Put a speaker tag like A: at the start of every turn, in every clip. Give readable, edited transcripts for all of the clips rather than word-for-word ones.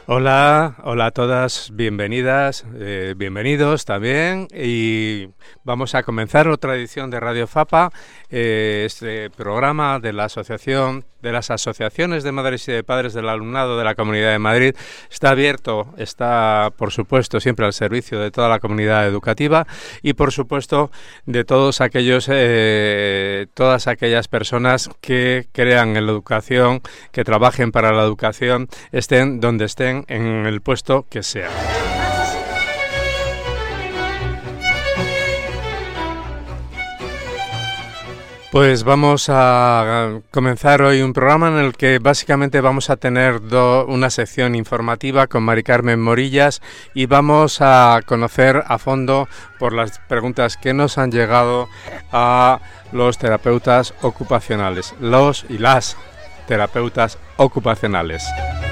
A: Hola, hola a todas, bienvenidas, bienvenidos también, y vamos a comenzar otra edición de Radio Fapa, este programa de la Asociación de las Asociaciones de Madres y de Padres del Alumnado de la Comunidad de Madrid. Está abierto, está por supuesto siempre al servicio de toda la comunidad educativa y por supuesto de todos aquellos, todas aquellas personas que crean en la educación, que trabajen para la educación, estén donde estén, en el puesto que sea. Pues vamos a comenzar hoy un programa en el que básicamente vamos a tener una sección informativa con Mari Carmen Morillas y vamos a conocer a fondo por las preguntas que nos han llegado a los terapeutas ocupacionales, los y las terapeutas ocupacionales.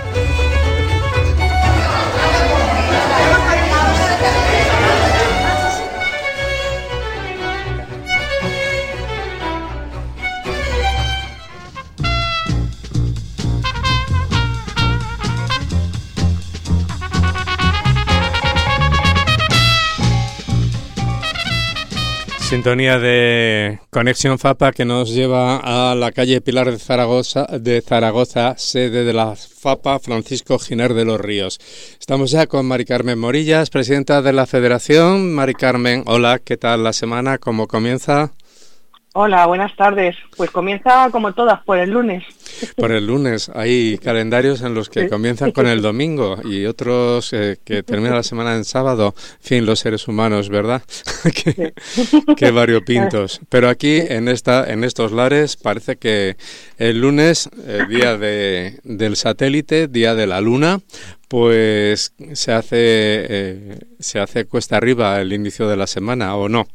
A: Sintonía de Conexión Fapa que nos lleva a la calle Pilar de Zaragoza, sede de la Fapa Francisco Giner de los Ríos. Estamos ya con Mari Carmen Morillas, presidenta de la Federación. Mari Carmen, hola, ¿qué tal la semana? ¿Cómo comienza?
B: Hola, buenas tardes. Pues comienza como todas, por el lunes.
A: Por el lunes. Hay calendarios en los que comienzan con el domingo y otros que terminan la semana en sábado. En fin, los seres humanos, ¿verdad? Qué variopintos. Pero aquí, en estos lares, parece que el lunes, día del satélite, día de la luna, pues se hace cuesta arriba el inicio de la semana, ¿o no?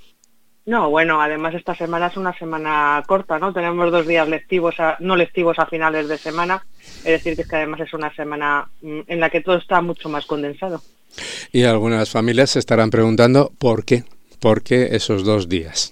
B: No, bueno, además esta semana es una semana corta, ¿no? Tenemos 2 días lectivos, no lectivos a finales de semana, es decir, que además es una semana en la que todo está mucho más condensado.
A: Y algunas familias se estarán preguntando ¿por qué? ¿Por qué esos 2 días?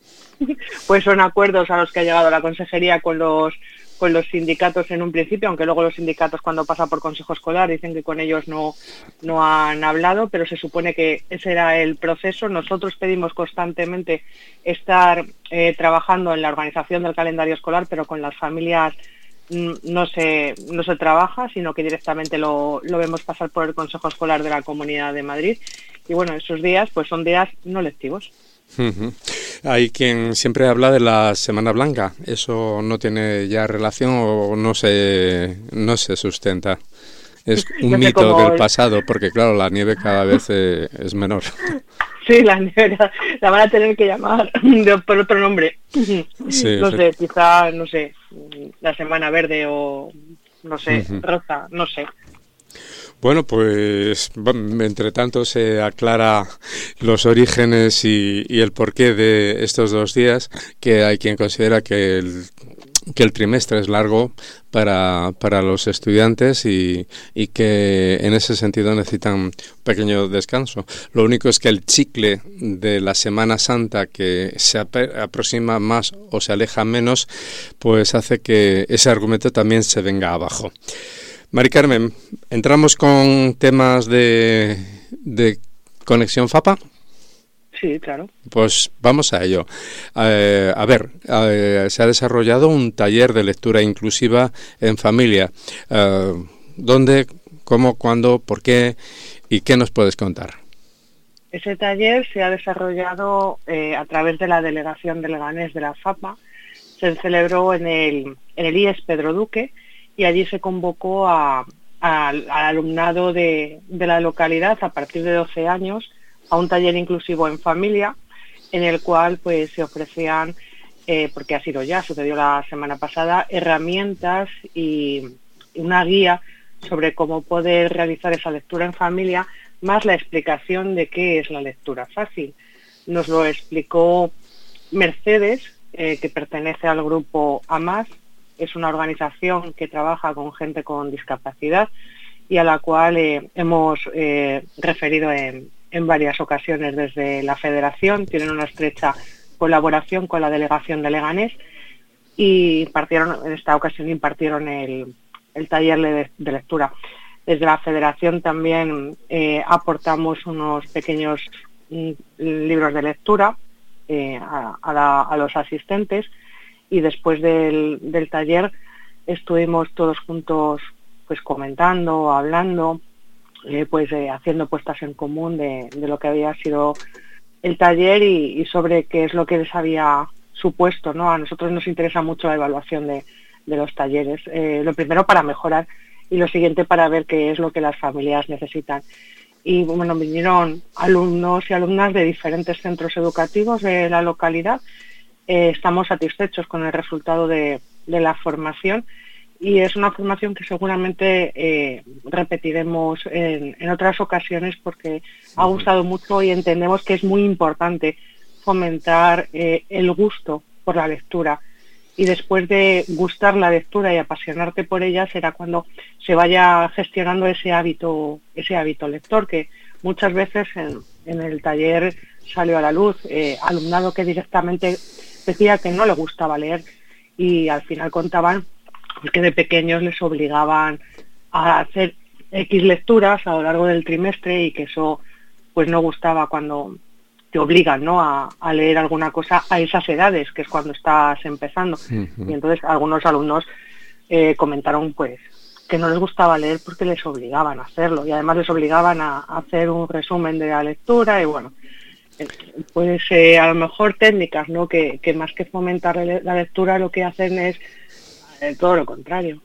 B: Pues son acuerdos a los que ha llegado la consejería con los sindicatos en un principio, aunque luego los sindicatos cuando pasa por consejo escolar dicen que con ellos no han hablado, pero se supone que ese era el proceso. Nosotros pedimos constantemente estar trabajando en la organización del calendario escolar, pero con las familias no se trabaja, sino que directamente lo vemos pasar por el Consejo Escolar de la Comunidad de Madrid. Y bueno, esos días pues son días no lectivos.
A: Uh-huh. Hay quien siempre habla de la Semana Blanca. ¿Eso no tiene ya relación o no se sustenta? Es un mito del pasado, porque claro, la nieve cada vez es menor.
B: Sí, la nieve la van a tener que llamar por otro nombre. Sí, no sé, quizá, no sé, la Semana Verde o, no sé, rosa, no sé.
A: Bueno, pues entre tanto se aclara los orígenes y el porqué de estos 2 días, que hay quien considera que el trimestre es largo para los estudiantes y que en ese sentido necesitan un pequeño descanso. Lo único es que el chicle de la Semana Santa, que se aproxima más o se aleja menos, pues hace que ese argumento también se venga abajo. Mari Carmen, ¿entramos con temas de Conexión Fapa?
B: Sí, claro.
A: Pues vamos a ello. Se ha desarrollado un taller de lectura inclusiva en familia. ¿Dónde, cómo, cuándo, por qué y qué nos puedes contar?
B: Ese taller se ha desarrollado a través de la Delegación de Leganés de la FAPA. Se celebró en el IES Pedro Duque, y allí se convocó al alumnado de la localidad a partir de 12 años a un taller inclusivo en familia, en el cual pues se ofrecían, porque sucedió la semana pasada, herramientas y una guía sobre cómo poder realizar esa lectura en familia, más la explicación de qué es la lectura fácil. Nos lo explicó Mercedes, que pertenece al grupo AMAS. Es una organización que trabaja con gente con discapacidad y a la cual hemos referido en varias ocasiones desde la Federación. Tienen una estrecha colaboración con la Delegación de Leganés y en esta ocasión impartieron el taller de lectura. Desde la Federación también aportamos unos pequeños libros de lectura a los asistentes, y después del taller estuvimos todos juntos pues comentando, hablando, haciendo puestas en común de lo que había sido el taller y sobre qué es lo que les había supuesto, ¿no? A nosotros nos interesa mucho la evaluación de los talleres, lo primero para mejorar y lo siguiente para ver qué es lo que las familias necesitan. Y bueno, vinieron alumnos y alumnas de diferentes centros educativos de la localidad. Estamos satisfechos con el resultado de la formación, y es una formación que seguramente repetiremos en otras ocasiones, porque ha gustado mucho y entendemos que es muy importante fomentar el gusto por la lectura. Y después de gustar la lectura y apasionarte por ella será cuando se vaya gestionando ese hábito lector, que muchas veces en el taller salió a la luz alumnado que directamente decía que no le gustaba leer, y al final contaban que de pequeños les obligaban a hacer X lecturas a lo largo del trimestre, y que eso pues no gustaba cuando te obligan, ¿no?, a leer alguna cosa a esas edades, que es cuando estás empezando. Uh-huh. Y entonces algunos alumnos comentaron pues que no les gustaba leer porque les obligaban a hacerlo, y además les obligaban a hacer un resumen de la lectura. Y bueno, pues a lo mejor técnicas, ¿no?, que más que fomentar la lectura lo que hacen es todo lo contrario.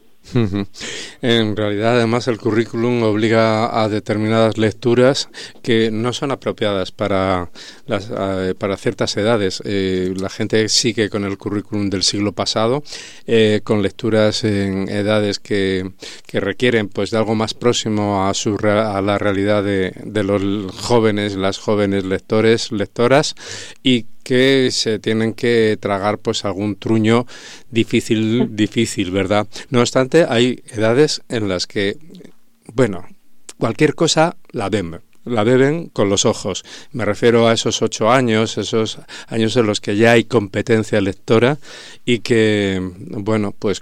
A: En realidad, además, el currículum obliga a determinadas lecturas que no son apropiadas para ciertas edades. La gente sigue con el currículum del siglo pasado, con lecturas en edades que requieren pues de algo más próximo a la realidad de los jóvenes, las jóvenes lectoras, y que se tienen que tragar pues algún truño difícil, ¿verdad? No obstante, hay edades en las que, bueno, cualquier cosa la beben con los ojos. Me refiero a esos 8 años, esos años en los que ya hay competencia lectora y que, bueno, pues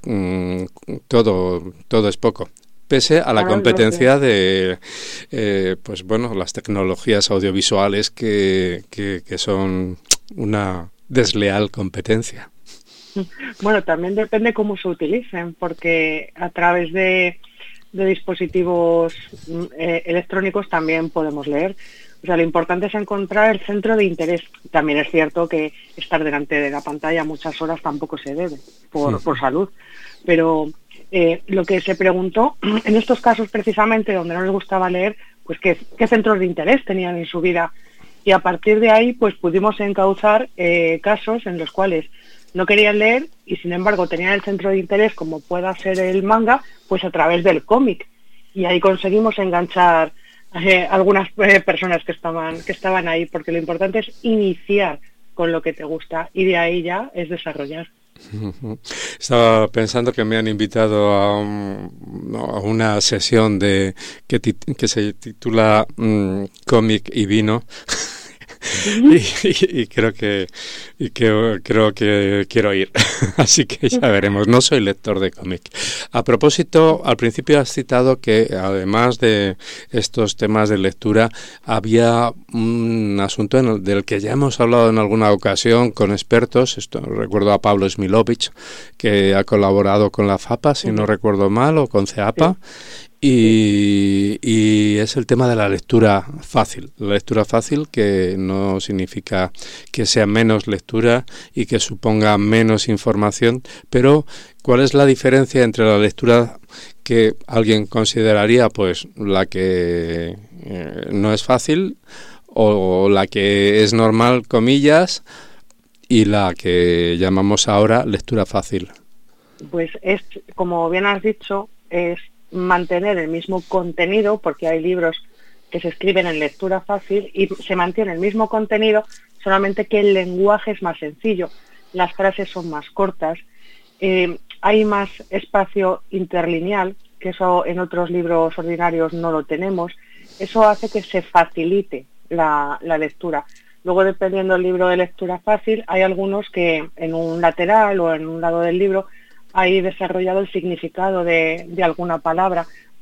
A: todo es poco. Pese a la competencia de pues bueno, las tecnologías audiovisuales que son una desleal competencia.
B: Bueno, también depende cómo se utilicen, porque a través de dispositivos electrónicos también podemos leer. O sea, lo importante es encontrar el centro de interés. También es cierto que estar delante de la pantalla muchas horas tampoco se debe, por salud. Pero lo que se preguntó, en estos casos precisamente donde no les gustaba leer, pues qué centros de interés tenían en su vida. Y a partir de ahí pues pudimos encauzar casos en los cuales no querían leer y sin embargo tenían el centro de interés, como pueda ser el manga, pues a través del cómic. Y ahí conseguimos enganchar algunas personas que estaban ahí, porque lo importante es iniciar con lo que te gusta y de ahí ya es desarrollar.
A: Estaba pensando que me han invitado a una sesión que se titula Cómic y Vino. y creo que quiero ir, así que ya veremos. No soy lector de cómic. A propósito, al principio has citado que además de estos temas de lectura había un asunto del que ya hemos hablado en alguna ocasión con expertos. Recuerdo a Pablo Smilovich, que ha colaborado con la FAPA, si no recuerdo mal, o con CEAPA. Y es el tema de la lectura fácil. La lectura fácil, que no significa que sea menos lectura y que suponga menos información, pero ¿cuál es la diferencia entre la lectura que alguien consideraría pues la que no es fácil o la que es normal, comillas, y la que llamamos ahora lectura fácil?
B: Pues es, como bien has dicho, es mantener el mismo contenido, porque hay libros que se escriben en lectura fácil y se mantiene el mismo contenido, solamente que el lenguaje es más sencillo, las frases son más cortas, hay más espacio interlineal, que eso en otros libros ordinarios no lo tenemos. Eso hace que se facilite la lectura. Luego, dependiendo del libro de lectura fácil, hay algunos que en un lateral o en un lado del libro hay desarrollado el significado de alguna palabra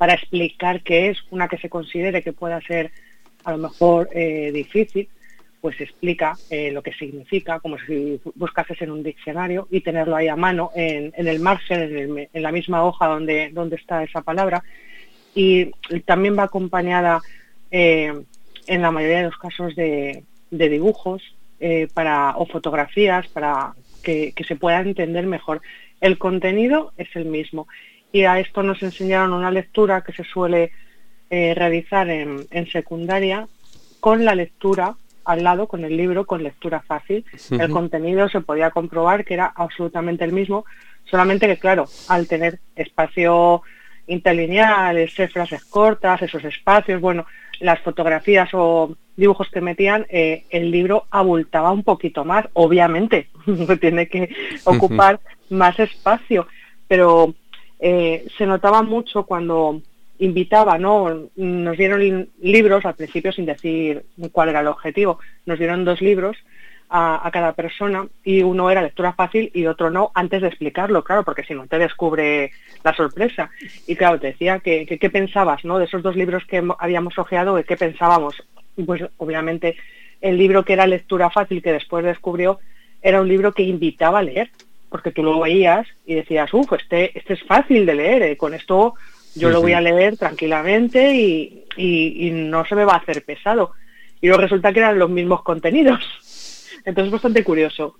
B: para explicar qué es, una que se considere que pueda ser a lo mejor difícil, pues explica lo que significa, como si buscases en un diccionario y tenerlo ahí a mano, en el margen, en la misma hoja donde está esa palabra. Y también va acompañada en la mayoría de los casos de dibujos o fotografías para que se pueda entender mejor. El contenido es el mismo y a esto nos enseñaron una lectura que se suele realizar en secundaria con la lectura al lado, con el libro, con lectura fácil. El contenido se podía comprobar que era absolutamente el mismo, solamente que, claro, al tener espacio interlineal, ser frases cortas, esos espacios, bueno, las fotografías o dibujos que metían, el libro abultaba un poquito más, obviamente, tiene que ocupar más espacio, pero se notaba mucho cuando invitaba, ¿no? Nos dieron libros al principio sin decir cuál era el objetivo, nos dieron 2 libros a cada persona y uno era lectura fácil y otro no, antes de explicarlo, claro, porque si no te descubre la sorpresa. Y claro, te decía que qué pensabas, ¿no? De esos 2 libros que habíamos hojeado, ¿de qué pensábamos? Y pues obviamente el libro que era lectura fácil, que después descubrió, era un libro que invitaba a leer, porque tú lo veías y decías, este es fácil de leer, con esto yo lo voy a leer tranquilamente y no se me va a hacer pesado. Y luego resulta que eran los mismos contenidos. Entonces es bastante curioso.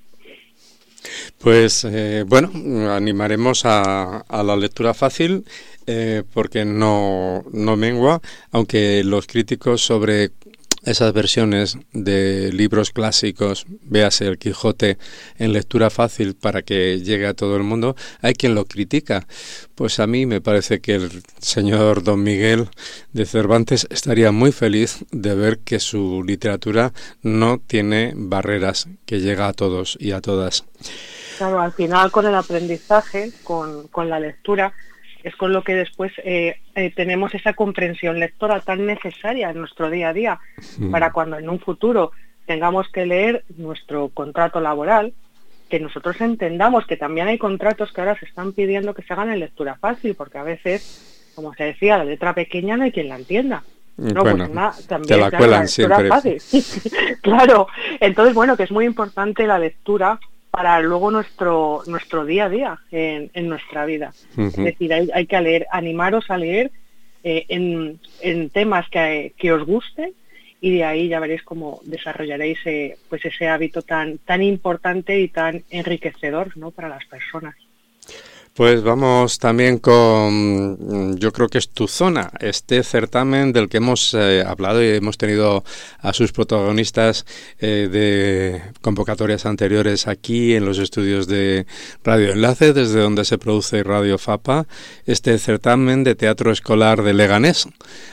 A: Pues bueno, animaremos a la lectura fácil porque no mengua, aunque los críticos sobre esas versiones de libros clásicos, véase el Quijote en lectura fácil para que llegue a todo el mundo, hay quien lo critica. Pues a mí me parece que el señor Don Miguel de Cervantes estaría muy feliz de ver que su literatura no tiene barreras, que llega a todos y a todas.
B: Claro, al final con el aprendizaje, con la lectura, es con lo que después tenemos esa comprensión lectora tan necesaria en nuestro día a día, para cuando en un futuro tengamos que leer nuestro contrato laboral, que nosotros entendamos que también hay contratos que ahora se están pidiendo que se hagan en lectura fácil, porque a veces, como se decía, la letra pequeña no hay quien la entienda. No,
A: bueno,
B: pues también,
A: te la cuelan siempre. Fácil.
B: Claro, entonces bueno, que es muy importante la lectura para luego nuestro día a día en nuestra vida. Es decir, hay que leer, animaros a leer en temas que os gusten, y de ahí ya veréis cómo desarrollaréis pues ese hábito tan importante y tan enriquecedor, ¿no?, para las personas.
A: Pues vamos también con, yo creo que es tu zona, este certamen del que hemos hablado y hemos tenido a sus protagonistas de convocatorias anteriores aquí en los estudios de Radio Enlace, desde donde se produce Radio Fapa, este certamen de teatro escolar de Leganés.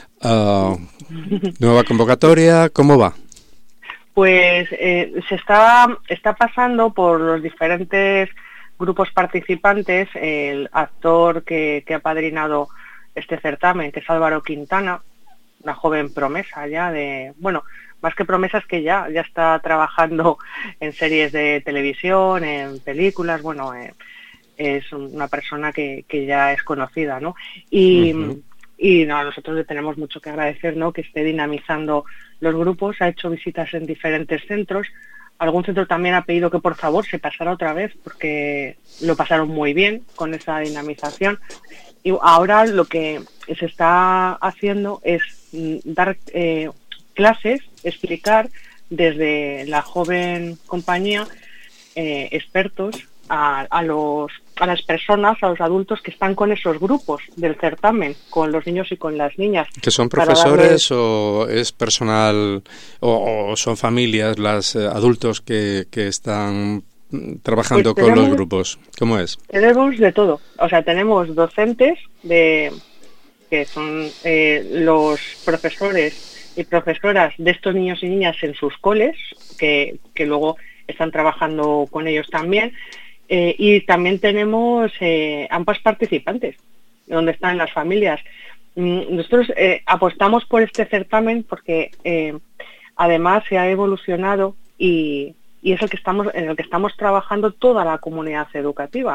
A: Nueva convocatoria, ¿cómo va?
B: Pues se está pasando por los diferentes grupos participantes. El actor que ha apadrinado este certamen, que es Álvaro Quintana, una joven promesa ya más que promesas, que ya está trabajando en series de televisión, en películas, es una persona que ya es conocida, ¿no? Y nosotros le tenemos mucho que agradecer, ¿no?, que esté dinamizando los grupos. Ha hecho visitas en diferentes centros. Algún centro también ha pedido que por favor se pasara otra vez, porque lo pasaron muy bien con esa dinamización. Y ahora lo que se está haciendo es dar clases, explicar desde la joven compañía expertos a las personas, a los adultos que están con esos grupos del certamen, con los niños y con las niñas.
A: ¿Que son profesores o es personal o son familias, los adultos que están trabajando con los grupos? ¿Cómo es?
B: Tenemos de todo. O sea, tenemos docentes que son los profesores y profesoras de estos niños y niñas en sus coles, que luego están trabajando con ellos también. Y también tenemos ambas participantes, donde están las familias. Nosotros apostamos por este certamen porque además se ha evolucionado y es en el que estamos trabajando toda la comunidad educativa.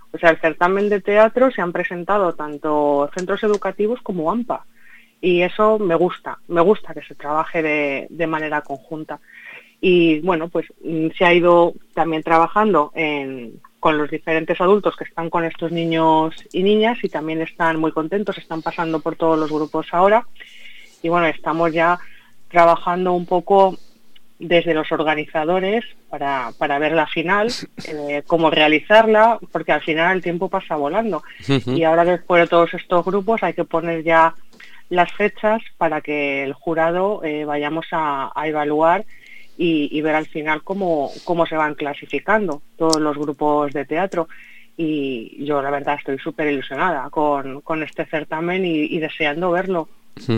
B: O sea, el certamen de teatro se han presentado tanto centros educativos como AMPA. Y eso me gusta que se trabaje de manera conjunta. Y bueno, pues se ha ido también trabajando con los diferentes adultos que están con estos niños y niñas y también están muy contentos, están pasando por todos los grupos ahora. Y bueno, estamos ya trabajando un poco desde los organizadores para ver la final, cómo realizarla, porque al final el tiempo pasa volando. Y ahora después de todos estos grupos hay que poner ya las fechas para que el jurado vayamos a evaluar y ver al final cómo se van clasificando todos los grupos de teatro. Y yo la verdad estoy súper ilusionada con este certamen y deseando verlo.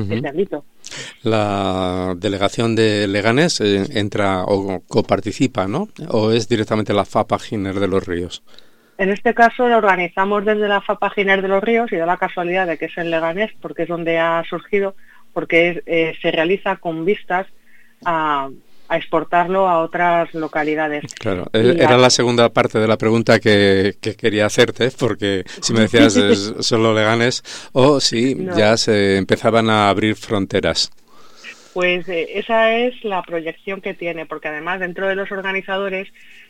A: La delegación de Leganés entra o coparticipa, ¿no? ¿O es directamente la FAPA Giner de los Ríos?
B: En este caso lo organizamos desde la FAPA Giner de los Ríos y da la casualidad de que es en Leganés porque es donde ha surgido, porque se realiza con vistas a exportarlo a otras localidades.
A: Claro, era la segunda parte de la pregunta que quería hacerte, porque si me decías es solo Leganés o si ya se empezaban a abrir fronteras.
B: Pues esa es la proyección que tiene, porque además dentro de los organizadores,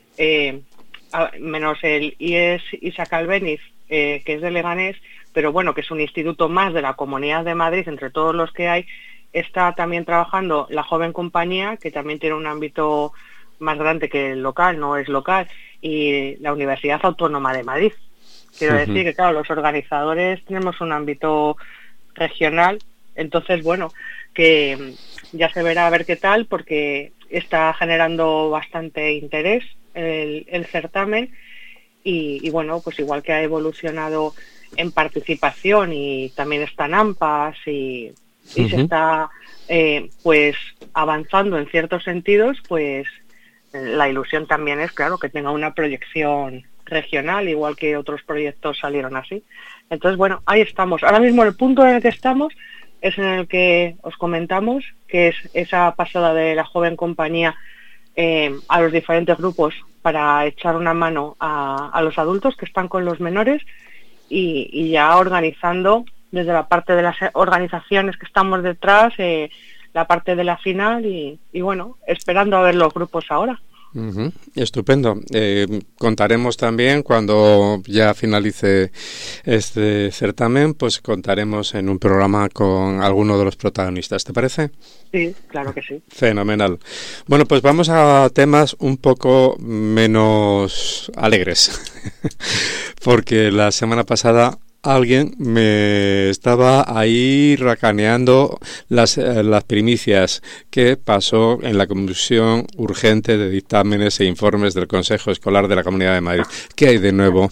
B: menos el IES Isaac Albéniz, que es de Leganés, pero bueno, que es un instituto más de la Comunidad de Madrid entre todos los que hay, está también trabajando la Joven Compañía, que también tiene un ámbito más grande que el local, no es local, y la Universidad Autónoma de Madrid. Quiero decir que, claro, los organizadores tenemos un ámbito regional, entonces, bueno, que ya se verá a ver qué tal, porque está generando bastante interés el certamen y, bueno, pues igual que ha evolucionado en participación y también están AMPAs y se está pues avanzando en ciertos sentidos, pues la ilusión también es, claro, que tenga una proyección regional, igual que otros proyectos salieron así. Entonces, bueno, ahí estamos. Ahora mismo el punto en el que estamos es en el que os comentamos, que es esa pasada de la Joven Compañía a los diferentes grupos para echar una mano a los adultos que están con los menores y ya organizando desde la parte de las organizaciones que estamos detrás, la parte de la final y bueno, esperando a ver los grupos ahora.
A: Estupendo. Contaremos también cuando ya finalice este certamen, pues contaremos en un programa con alguno de los protagonistas, ¿te parece?
B: Sí, claro que sí.
A: Fenomenal. Bueno, pues vamos a temas un poco menos alegres, porque la semana pasada alguien me estaba ahí racaneando las primicias que pasó en la Comisión Urgente de Dictámenes e Informes del Consejo Escolar de la Comunidad de Madrid. ¿Qué hay de nuevo?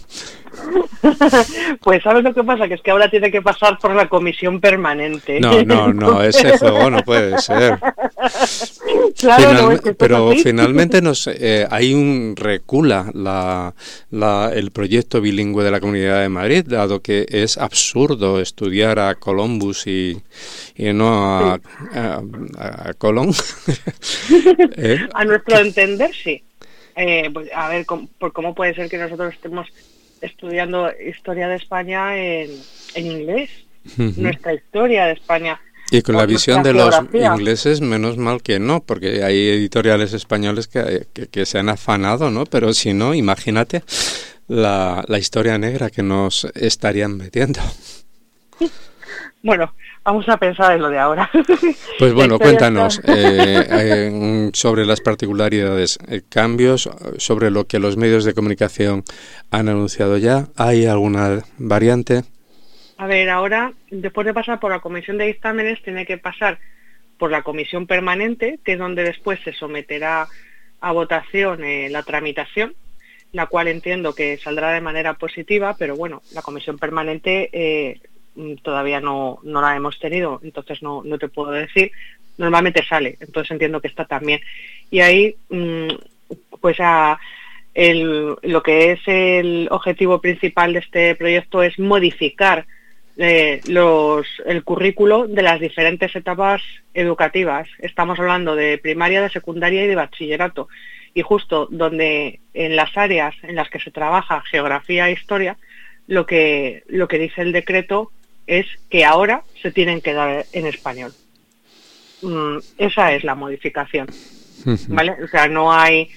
B: Pues ¿sabes lo que pasa? Que es que ahora tiene que pasar por la comisión permanente.
A: No, ese juego no puede ser.
B: Claro,
A: pero finalmente hay recula el proyecto bilingüe de la Comunidad de Madrid, dado que es absurdo estudiar a Columbus y no a Colón.
B: A nuestro entender, sí. Pues, a ver, ¿cómo puede ser que nosotros estemos estudiando historia de España en inglés? Nuestra historia de España.
A: Y con la visión de los ingleses, menos mal que no, porque hay editoriales españoles que se han afanado, ¿no? Pero si no, imagínate la historia negra que nos estarían metiendo.
B: Bueno, vamos a pensar en lo de ahora.
A: Pues bueno, cuéntanos sobre las particularidades, cambios sobre lo que los medios de comunicación han anunciado ya. ¿Hay alguna variante?
B: A ver, ahora, después de pasar por la comisión de dictámenes, tiene que pasar por la comisión permanente, que es donde después se someterá a votación la tramitación, la cual entiendo que saldrá de manera positiva, pero bueno, la comisión permanente todavía no la hemos tenido, entonces no te puedo decir. Normalmente sale, entonces entiendo que está también. Y ahí, pues lo que es el objetivo principal de este proyecto es modificar el currículo de las diferentes etapas educativas. Estamos hablando de primaria, de secundaria y de bachillerato. y justo donde en las áreas en las que se trabaja geografía e historia, lo que dice el decreto es que ahora se tienen que dar en español. Esa es la modificación, ¿vale? O sea, no hay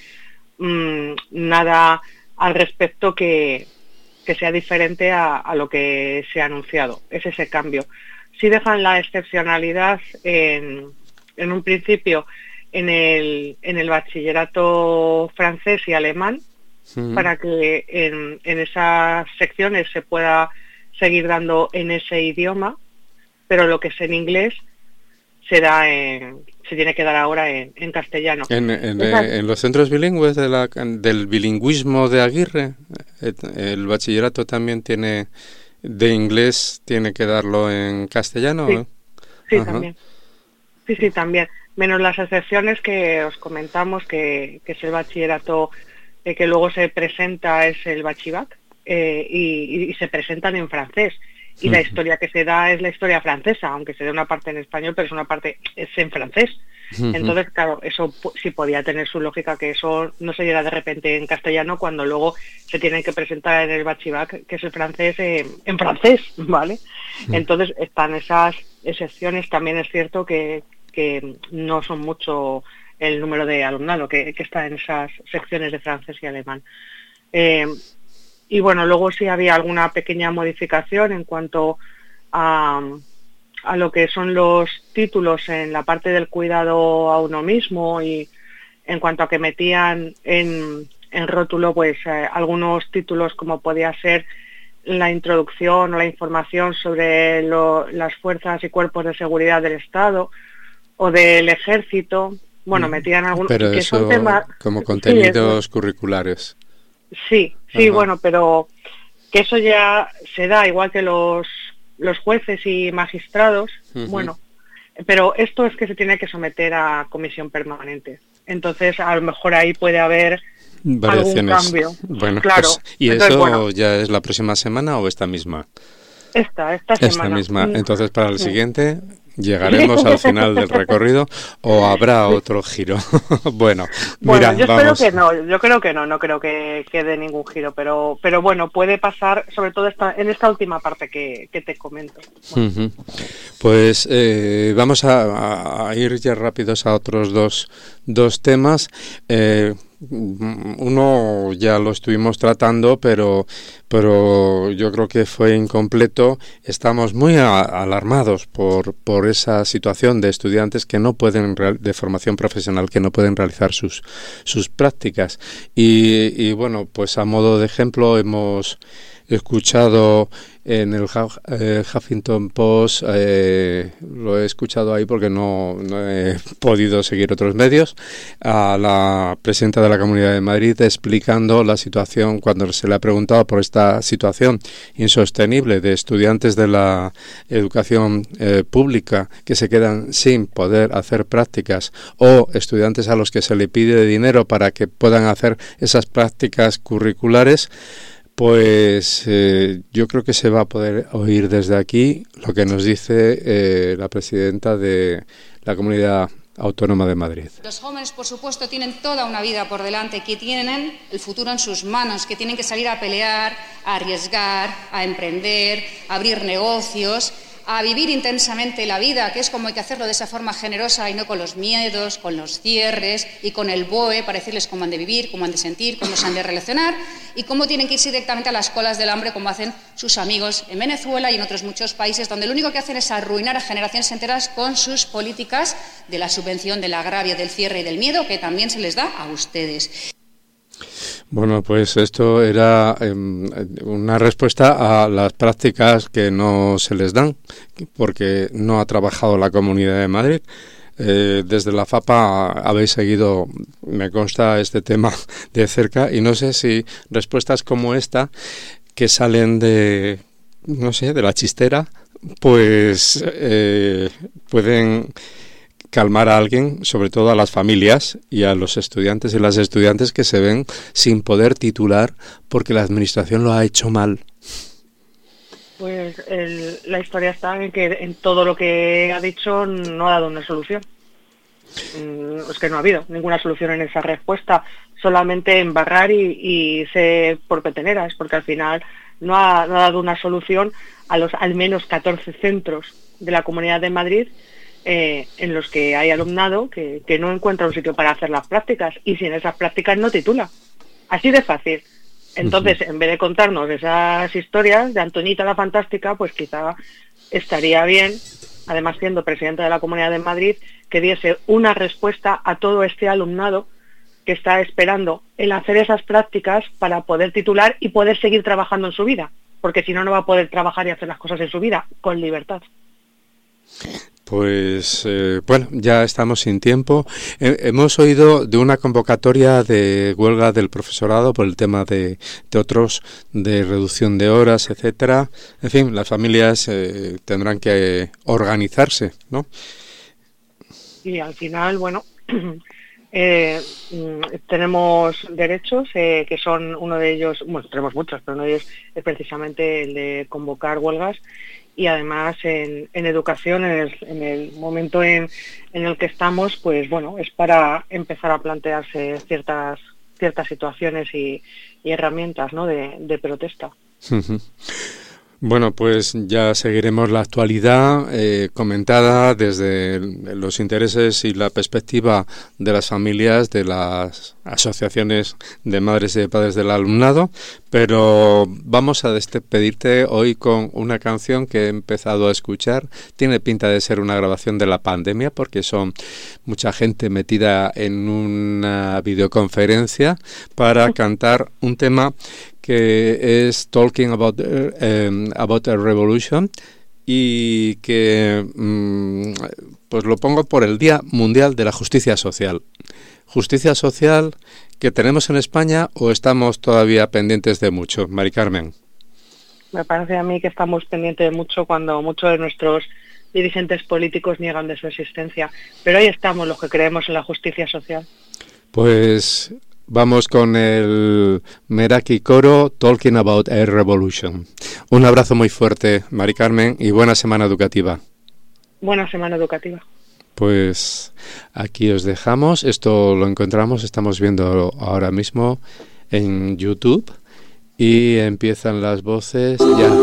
B: nada al respecto que sea diferente a lo que se ha anunciado. Es ese cambio. Sí dejan la excepcionalidad en un principio en el bachillerato francés y alemán, para que en esas secciones se pueda seguir dando en ese idioma, pero lo que es en inglés se tiene que dar ahora en castellano.
A: En los centros bilingües del bilingüismo de Aguirre, el bachillerato también tiene de inglés, tiene que darlo en castellano.
B: Sí, sí, también. Sí, también. Menos las excepciones que os comentamos, que es el bachillerato que luego se presenta, es el bachivac, y se presentan en francés. Y la historia que se da es la historia francesa, aunque se dé una parte en español, pero es en francés. Entonces, claro, eso sí podía tener su lógica, que eso no se diera de repente en castellano cuando luego se tienen que presentar en el bachivac, que es el francés, en francés, ¿vale? Entonces están esas excepciones. También es cierto que no son mucho el número de alumnado que está en esas secciones de francés y alemán. Y bueno, luego sí había alguna pequeña modificación en cuanto a lo que son los títulos en la parte del cuidado a uno mismo, y en cuanto a que metían en rótulo pues algunos títulos como podía ser la introducción o la información sobre las fuerzas y cuerpos de seguridad del Estado o del Ejército. Bueno, metían algunos...
A: Pero
B: que
A: eso
B: son temas,
A: como contenidos curriculares.
B: Sí, bueno, pero que eso ya se da igual que los jueces y magistrados, bueno, pero esto es que se tiene que someter a comisión permanente. Entonces, a lo mejor ahí puede haber
A: variaciones.
B: Algún cambio.
A: Bueno,
B: claro.
A: Pues, ¿y entonces, eso ya es la próxima semana o esta misma?
B: Esta semana.
A: Esta misma. Entonces, para el siguiente... ¿Llegaremos al final del recorrido o habrá otro giro? Bueno, mira,
B: yo
A: vamos.
B: espero que no, yo creo que no creo que quede ningún giro, pero bueno, puede pasar, sobre todo en esta última parte que te comento. Bueno.
A: Pues vamos a ir ya rápidos a otros dos temas. Uno ya lo estuvimos tratando, pero yo creo que fue incompleto. Estamos muy alarmados por esa situación de estudiantes que no pueden, de formación profesional, que no pueden realizar sus prácticas. Y bueno, pues a modo de ejemplo hemos escuchado en el Huffington Post, lo he escuchado ahí porque no he podido seguir otros medios, a la presidenta de la Comunidad de Madrid explicando la situación cuando se le ha preguntado por esta situación insostenible de estudiantes de la educación pública que se quedan sin poder hacer prácticas, o estudiantes a los que se le pide dinero para que puedan hacer esas prácticas curriculares. Pues yo creo que se va a poder oír desde aquí lo que nos dice la presidenta de la Comunidad Autónoma de Madrid.
C: Los jóvenes, por supuesto, tienen toda una vida por delante, que tienen el futuro en sus manos, que tienen que salir a pelear, a arriesgar, a emprender, a abrir negocios, a vivir intensamente la vida, que es como hay que hacerlo de esa forma generosa y no con los miedos, con los cierres y con el BOE para decirles cómo han de vivir, cómo han de sentir, cómo se han de relacionar y cómo tienen que irse directamente a las colas del hambre como hacen sus amigos en Venezuela y en otros muchos países donde lo único que hacen es arruinar a generaciones enteras con sus políticas de la subvención, del agravio, del cierre y del miedo que también se les da a ustedes.
A: Bueno, pues esto era una respuesta a las prácticas que no se les dan, porque no ha trabajado la Comunidad de Madrid. Desde la FAPA habéis seguido, me consta, este tema de cerca, y no sé si respuestas como esta, que salen de la chistera, pues pueden calmar a alguien, sobre todo a las familias y a los estudiantes y las estudiantes que se ven sin poder titular porque la administración lo ha hecho mal.
B: Pues la historia está en que en todo lo que ha dicho no ha dado una solución. Es que no ha habido ninguna solución en esa respuesta. solamente embarrar y ser porpeteneras, porque al final no ha dado una solución a los al menos 14 centros de la Comunidad de Madrid en los que hay alumnado que no encuentra un sitio para hacer las prácticas, y sin esas prácticas no titula. Así de fácil. Entonces, en vez de contarnos esas historias de Antoñita la Fantástica, pues quizá estaría bien, además siendo presidenta de la Comunidad de Madrid, que diese una respuesta a todo este alumnado que está esperando el hacer esas prácticas para poder titular y poder seguir trabajando en su vida, porque si no, no va a poder trabajar y hacer las cosas en su vida con libertad.
A: Pues bueno, ya estamos sin tiempo. Hemos oído de una convocatoria de huelga del profesorado por el tema de otros, de reducción de horas, etcétera. En fin, las familias tendrán que organizarse, ¿no? Y
B: al final, bueno, tenemos derechos que son uno de ellos, bueno, tenemos muchos, pero uno de ellos es precisamente el de convocar huelgas. Y además en educación, en el momento en el que estamos, pues bueno, es para empezar a plantearse ciertas situaciones y herramientas, ¿no?, de protesta. Bueno, pues ya seguiremos la actualidad comentada desde los intereses y la perspectiva de las familias, de las asociaciones de madres y de padres del alumnado, pero vamos a despedirte hoy con una canción que he empezado a escuchar. Tiene pinta de ser una grabación de la pandemia, porque son mucha gente metida en una videoconferencia para cantar un tema que es Talking About a Revolution, y que pues lo pongo por el Día Mundial de la Justicia Social. Justicia social que tenemos en España, ¿o estamos todavía pendientes de mucho, Mari Carmen? Me parece a mí que estamos pendientes de mucho cuando muchos de nuestros dirigentes políticos niegan de su existencia. Pero ahí estamos los que creemos en la justicia social.
A: Pues vamos con el Meraki Coro, Talking About a Revolution. Un abrazo muy fuerte, Mari Carmen, y buena semana educativa.
B: Buena semana educativa.
A: Pues aquí os dejamos. Esto lo encontramos, estamos viendo ahora mismo en YouTube, y empiezan las voces ya.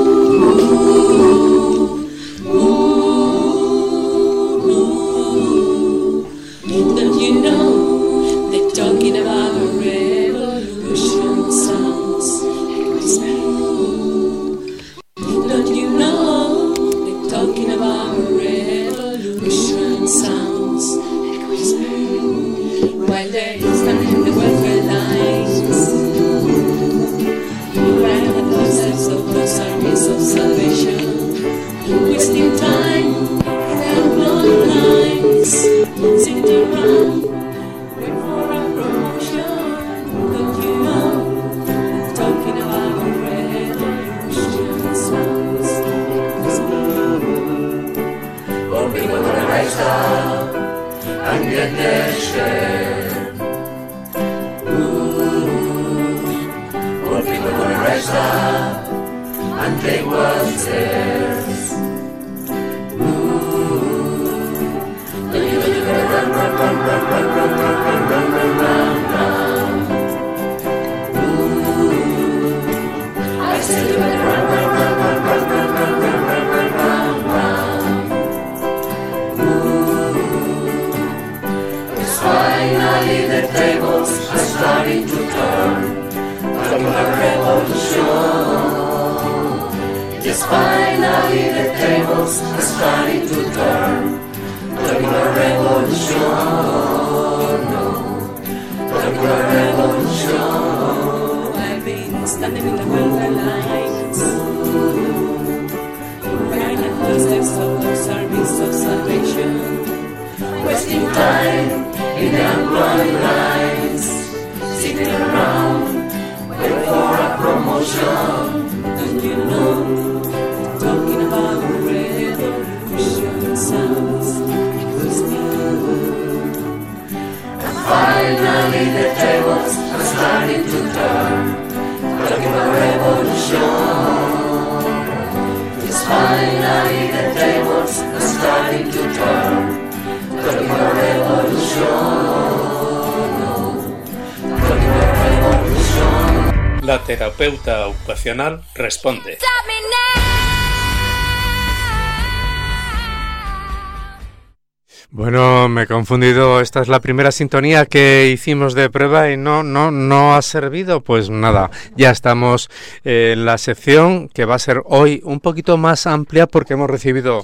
D: Talking about revolution.
A: La terapeuta ocupacional responde. Bueno, me he confundido. Esta es la primera sintonía que hicimos de prueba y no ha servido. Pues nada, ya estamos en la sección que va a ser hoy un poquito más amplia porque hemos recibido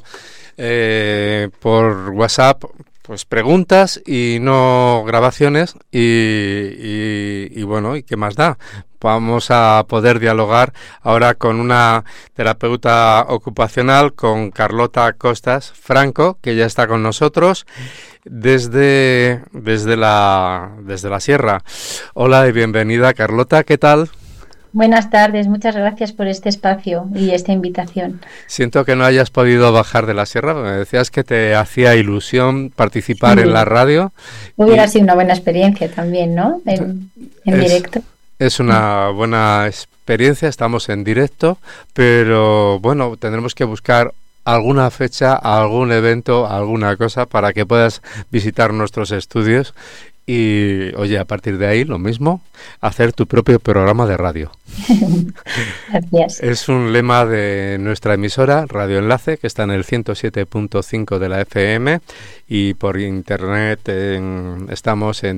A: por WhatsApp pues preguntas y no grabaciones y bueno, ¿y qué más da? Vamos a poder dialogar ahora con una terapeuta ocupacional, con Carlota Costas Franco, que ya está con nosotros desde la sierra. Hola y bienvenida, Carlota, ¿qué tal?
D: Buenas tardes, muchas gracias por este espacio y esta invitación.
A: Siento que no hayas podido bajar de la sierra, me decías que te hacía ilusión participar en la radio.
D: Hubiera sido una buena experiencia también, ¿no? En directo.
A: Es una buena experiencia, estamos en directo, pero bueno, tendremos que buscar alguna fecha, algún evento, alguna cosa para que puedas visitar nuestros estudios. Y, oye, a partir de ahí, lo mismo, hacer tu propio programa de radio.
D: Gracias.
A: Es un lema de nuestra emisora, Radio Enlace, que está en el 107.5 de la FM, y por internet estamos en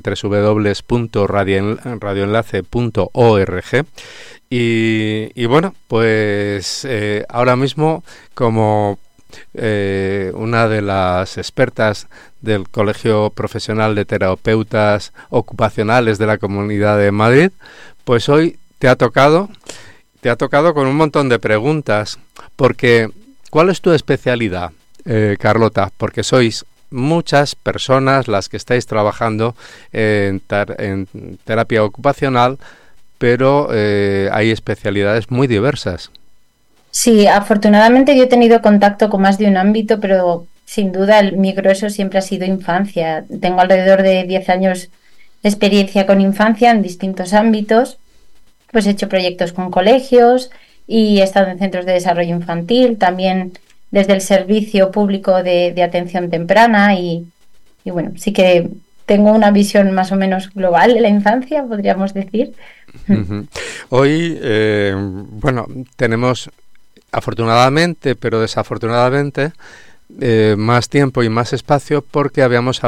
A: www.radioenlace.org. Y bueno, pues ahora mismo, como una de las expertas del Colegio Profesional de Terapeutas Ocupacionales de la Comunidad de Madrid, pues hoy te ha tocado con un montón de preguntas, porque ¿cuál es tu especialidad, Carlota? Porque sois muchas personas las que estáis trabajando en terapia ocupacional, pero hay especialidades muy diversas.
D: Sí, afortunadamente yo he tenido contacto con más de un ámbito, pero sin duda mi grueso siempre ha sido infancia. Tengo alrededor de 10 años de experiencia con infancia en distintos ámbitos. Pues he hecho proyectos con colegios y he estado en centros de desarrollo infantil, también desde el servicio público de atención temprana y bueno, sí que tengo una visión más o menos global de la infancia, podríamos decir.
A: Uh-huh. Hoy, bueno, tenemos afortunadamente, pero desafortunadamente, más tiempo y más espacio porque hemos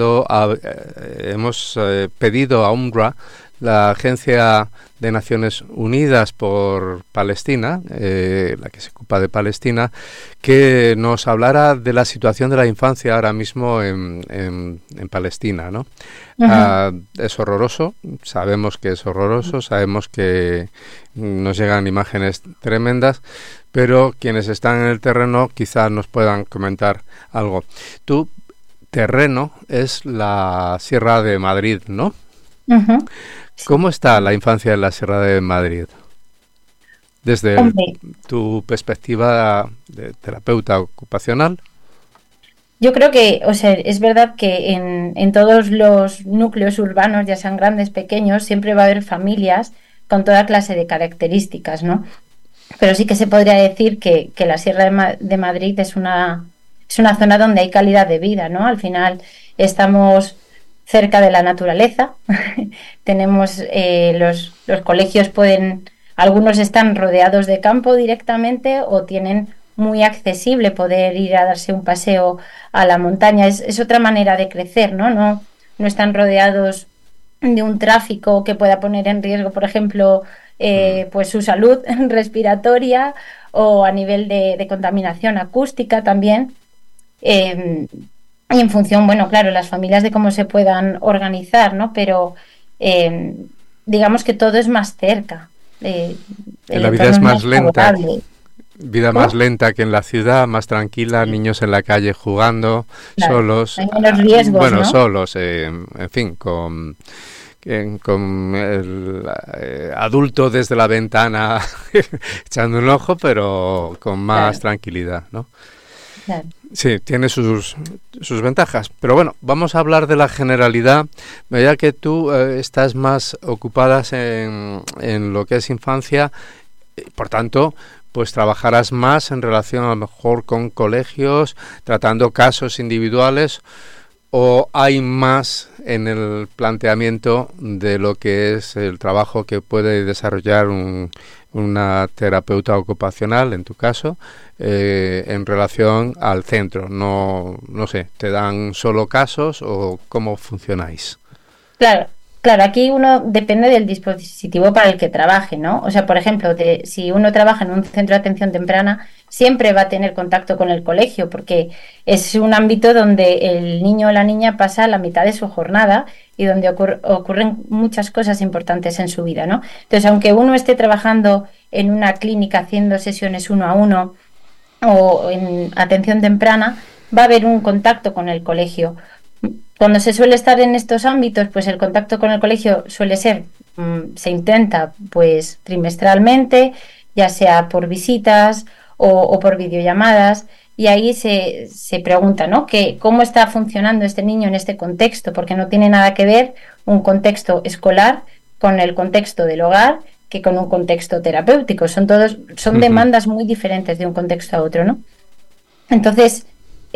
A: pedido a UNRWA, la Agencia de Naciones Unidas por Palestina, la que se ocupa de Palestina, que nos hablara de la situación de la infancia ahora mismo en Palestina, ¿no? Uh-huh. Es horroroso, sabemos que es horroroso, sabemos que nos llegan imágenes tremendas, pero quienes están en el terreno quizás nos puedan comentar algo. Tu terreno es la Sierra de Madrid, ¿no?
D: Uh-huh.
A: ¿Cómo está la infancia en la Sierra de Madrid? Desde tu perspectiva de terapeuta ocupacional.
D: Yo creo que, o sea, es verdad que en todos los núcleos urbanos, ya sean grandes, pequeños, siempre va a haber familias con toda clase de características, ¿no? Pero sí que se podría decir que la Sierra de Madrid es una zona donde hay calidad de vida, ¿no? Al final estamos cerca de la naturaleza, tenemos los colegios algunos están rodeados de campo directamente o tienen muy accesible poder ir a darse un paseo a la montaña. Es otra manera de crecer, ¿no? No están rodeados de un tráfico que pueda poner en riesgo, por ejemplo, pues su salud respiratoria o a nivel de contaminación acústica también. Y en función, bueno, claro, las familias de cómo se puedan organizar, ¿no? Pero digamos que todo es más cerca.
A: La vida es más lenta. Vida más lenta que en la ciudad, más tranquila, niños en la calle jugando, claro, solos.
D: Hay menos riesgos,
A: bueno, ¿no? Solos, en fin, con el adulto desde la ventana echando un ojo, pero con más tranquilidad, ¿no? Claro. Sí, tiene sus ventajas. Pero bueno, vamos a hablar de la generalidad. Ya que tú estás más ocupada en lo que es infancia, por tanto, pues trabajarás más en relación a lo mejor con colegios, tratando casos individuales, ¿O hay más en el planteamiento de lo que es el trabajo que puede desarrollar una terapeuta ocupacional, en tu caso, en relación al centro? No sé, ¿te dan solo casos o cómo funcionáis?
D: Claro, aquí uno depende del dispositivo para el que trabaje, ¿no? O sea, por ejemplo, si uno trabaja en un centro de atención temprana, siempre va a tener contacto con el colegio, porque es un ámbito donde el niño o la niña pasa la mitad de su jornada y donde ocurren muchas cosas importantes en su vida, ¿no? Entonces, aunque uno esté trabajando en una clínica haciendo sesiones 1-a-1 o en atención temprana, va a haber un contacto con el colegio. Cuando se suele estar en estos ámbitos, pues el contacto con el colegio suele ser, se intenta pues trimestralmente, ya sea por visitas o por videollamadas, y ahí se pregunta, ¿no? ¿Cómo está funcionando este niño en este contexto? Porque no tiene nada que ver un contexto escolar con el contexto del hogar que con un contexto terapéutico. Son demandas muy diferentes de un contexto a otro, ¿no? Entonces,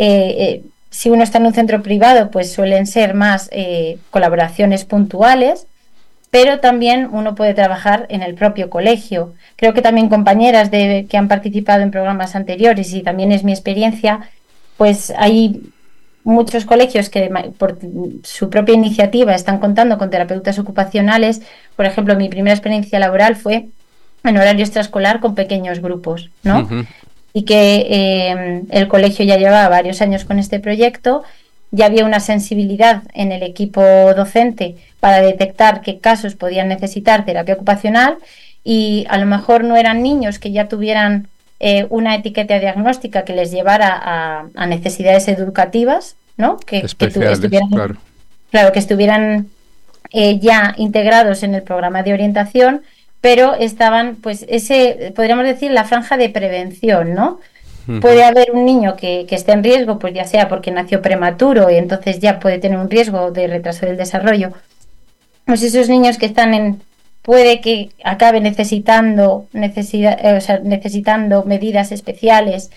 D: si uno está en un centro privado, pues suelen ser más colaboraciones puntuales, pero también uno puede trabajar en el propio colegio. Creo que también compañeras que han participado en programas anteriores, y también es mi experiencia, pues hay muchos colegios que por su propia iniciativa están contando con terapeutas ocupacionales. Por ejemplo, mi primera experiencia laboral fue en horario extraescolar con pequeños grupos, ¿no? Uh-huh. Y que el colegio ya llevaba varios años con este proyecto, ya había una sensibilidad en el equipo docente para detectar qué casos podían necesitar terapia ocupacional, y a lo mejor no eran niños que ya tuvieran una etiqueta diagnóstica que les llevara a necesidades educativas, ¿no? Que estuvieran, claro, que estuvieran ya integrados en el programa de orientación, pero estaban, pues, podríamos decir, la franja de prevención, ¿no? Uh-huh. Puede haber un niño que esté en riesgo, pues ya sea porque nació prematuro y entonces ya puede tener un riesgo de retraso del desarrollo. Pues esos niños que están puede que acabe necesitando medidas especiales.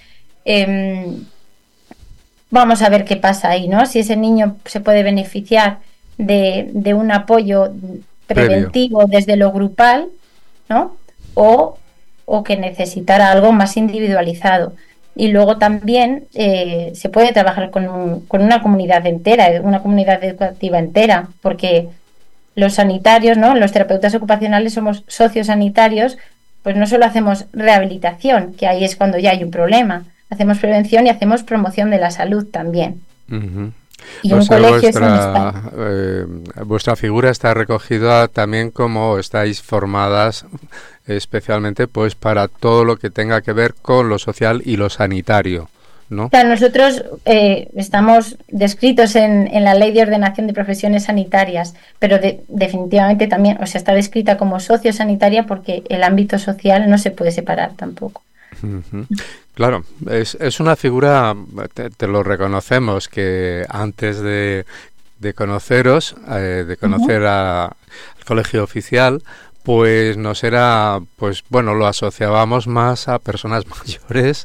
D: Vamos a ver qué pasa ahí, ¿no? Si ese niño se puede beneficiar de un apoyo preventivo desde lo grupal, ¿no? O que necesitara algo más individualizado. Y luego también se puede trabajar con una comunidad entera, una comunidad educativa entera, porque los sanitarios, ¿no? Los terapeutas ocupacionales somos sociosanitarios, pues no solo hacemos rehabilitación, que ahí es cuando ya hay un problema, hacemos prevención y hacemos promoción de la salud también. Uh-huh. Y un colegio
A: vuestra figura está recogida también como estáis formadas especialmente pues para todo lo que tenga que ver con lo social y lo sanitario, ¿no?
D: Claro, nosotros estamos descritos en la Ley de Ordenación de Profesiones Sanitarias, pero definitivamente también, o sea, está descrita como sociosanitaria porque el ámbito social no se puede separar tampoco.
A: Uh-huh. Claro, es una figura, te lo reconocemos, que antes de conoceros, de conocer al colegio oficial, pues nos era, pues bueno, lo asociábamos más a personas mayores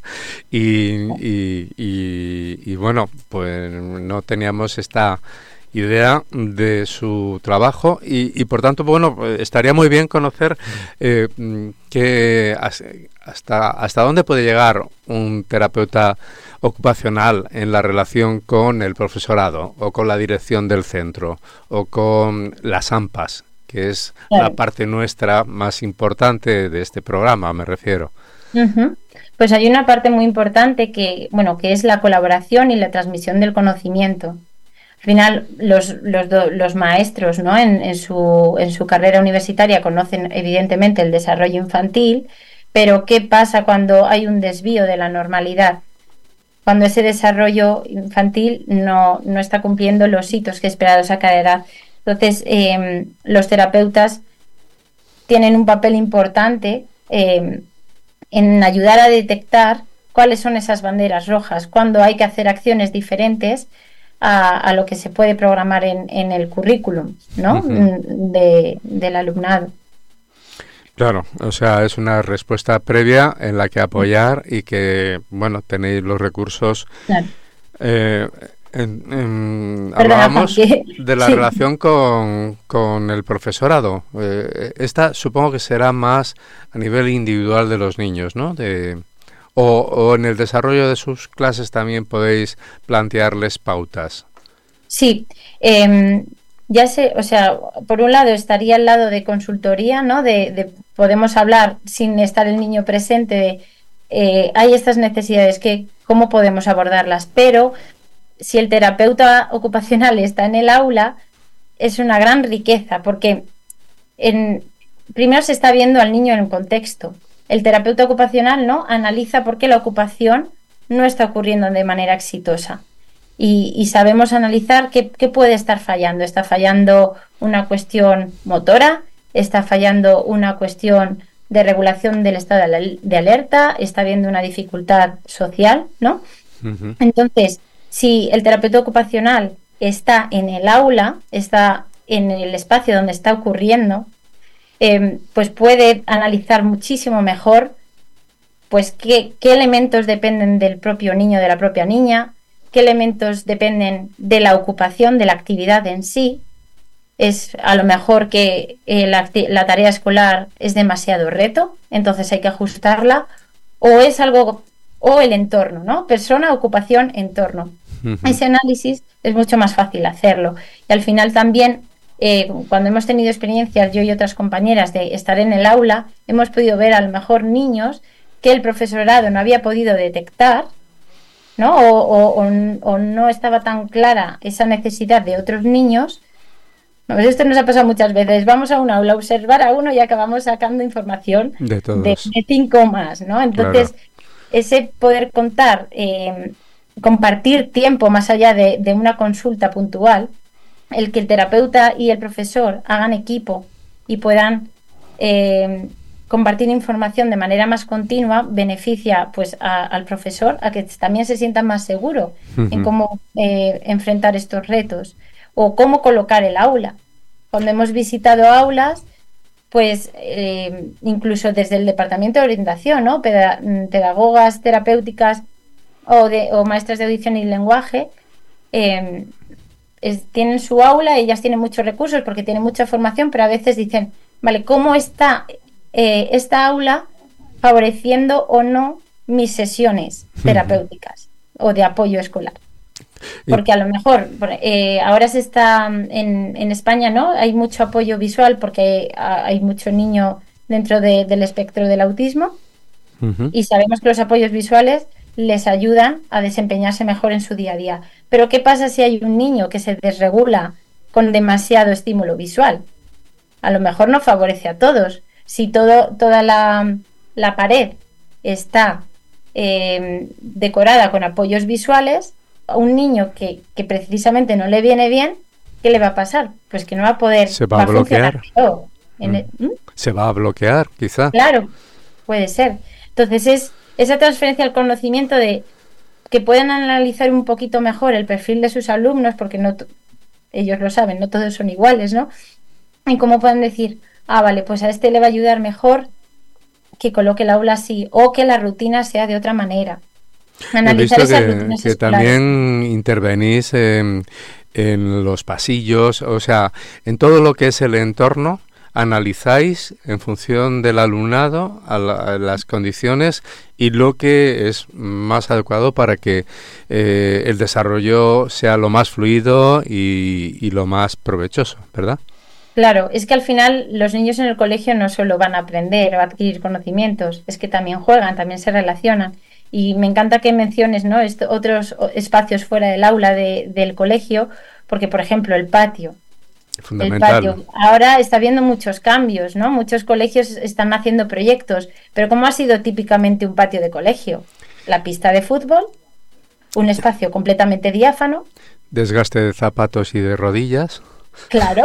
A: y bueno, pues no teníamos esta idea de su trabajo y por tanto, bueno, estaría muy bien conocer que hasta dónde puede llegar un terapeuta ocupacional en la relación con el profesorado o con la dirección del centro o con las AMPAs, que es la parte nuestra más importante de este programa, me refiero.
D: Uh-huh. Pues hay una parte muy importante que es la colaboración y la transmisión del conocimiento. Al final, los maestros, ¿no? en su carrera universitaria conocen evidentemente el desarrollo infantil, pero ¿qué pasa cuando hay un desvío de la normalidad? Cuando ese desarrollo infantil no está cumpliendo los hitos que esperados a cada edad. Entonces, los terapeutas tienen un papel importante en ayudar a detectar cuáles son esas banderas rojas, cuándo hay que hacer acciones diferentes a lo que se puede programar en el currículum, ¿no? Uh-huh. del alumnado.
A: Claro, o sea, es una respuesta previa en la que apoyar y que, bueno, tenéis los recursos.
D: Claro.
A: Hablábamos de la
D: sí.
A: relación con el profesorado. Esta supongo que será más a nivel individual de los niños, ¿no? O en el desarrollo de sus clases también podéis plantearles pautas.
D: Sí, ya sé, o sea, por un lado estaría el lado de consultoría, ¿no? De podemos hablar sin estar el niño presente de hay estas necesidades, ¿cómo podemos abordarlas? Pero si el terapeuta ocupacional está en el aula, es una gran riqueza, porque primero se está viendo al niño en un contexto. El terapeuta ocupacional, ¿no?, analiza por qué la ocupación no está ocurriendo de manera exitosa. Y sabemos analizar qué puede estar fallando. Está fallando una cuestión motora, está fallando una cuestión de regulación del estado de alerta, está habiendo una dificultad social, ¿no?
A: Uh-huh.
D: Entonces, si el terapeuta ocupacional está en el aula, está en el espacio donde está ocurriendo, pues puede analizar muchísimo mejor pues qué elementos dependen del propio niño, de la propia niña, qué elementos dependen de la ocupación, de la actividad en sí. Es a lo mejor que la tarea escolar es demasiado reto, entonces hay que ajustarla, o es algo, o el entorno, ¿no? Persona, ocupación, entorno. Uh-huh. Ese análisis es mucho más fácil hacerlo. Y al final también, cuando hemos tenido experiencias, yo y otras compañeras, de estar en el aula, hemos podido ver a lo mejor niños que el profesorado no había podido detectar, ¿no? O no estaba tan clara esa necesidad de otros niños. Pues esto nos ha pasado muchas veces. Vamos a un aula a observar a uno y acabamos sacando información
A: de todos.
D: De 5 más, ¿no? Entonces, claro, ese poder contar, compartir tiempo más allá de una consulta puntual, el que el terapeuta y el profesor hagan equipo y puedan compartir información de manera más continua, beneficia pues al profesor a que también se sienta más seguro uh-huh. en cómo enfrentar estos retos o cómo colocar el aula. Cuando hemos visitado aulas, pues incluso desde el departamento de orientación, ¿no? Pedagogas terapéuticas o maestras de audición y lenguaje tienen su aula, ellas tienen muchos recursos porque tienen mucha formación, pero a veces dicen, vale, ¿cómo está esta aula favoreciendo o no mis sesiones terapéuticas o de apoyo escolar? Porque a lo mejor ahora se está en España, ¿no? Hay mucho apoyo visual porque hay mucho niño dentro del espectro del autismo uh-huh. y sabemos que los apoyos visuales les ayudan a desempeñarse mejor en su día a día. Pero ¿qué pasa si hay un niño que se desregula con demasiado estímulo visual? A lo mejor no favorece a todos. Si toda la pared está decorada con apoyos visuales, a un niño que precisamente no le viene bien, ¿qué le va a pasar? Pues que no va a poder...
A: Se va a bloquear. Se va a bloquear, quizá.
D: Claro, puede ser. Entonces es esa transferencia al conocimiento de que puedan analizar un poquito mejor el perfil de sus alumnos, porque no ellos lo saben, no todos son iguales, ¿no? Y cómo pueden decir, vale, pues a este le va a ayudar mejor que coloque el aula así, o que la rutina sea de otra manera.
A: Analizar esas rutinas que también intervenís en los pasillos, o sea, en todo lo que es el entorno, analizáis en función del alumnado a las condiciones y lo que es más adecuado para que el desarrollo sea lo más fluido y lo más provechoso, ¿verdad?
D: Claro, es que al final los niños en el colegio no solo van a aprender o a adquirir conocimientos, es que también juegan, también se relacionan. Y me encanta que menciones, ¿no?, otros espacios fuera del aula del colegio, porque, por ejemplo, el patio.
A: Fundamental.
D: El patio. Ahora está habiendo muchos cambios, ¿no? Muchos colegios están haciendo proyectos, pero ¿cómo ha sido típicamente un patio de colegio? La pista de fútbol, un espacio completamente diáfano.
A: Desgaste de zapatos y de rodillas.
D: Claro.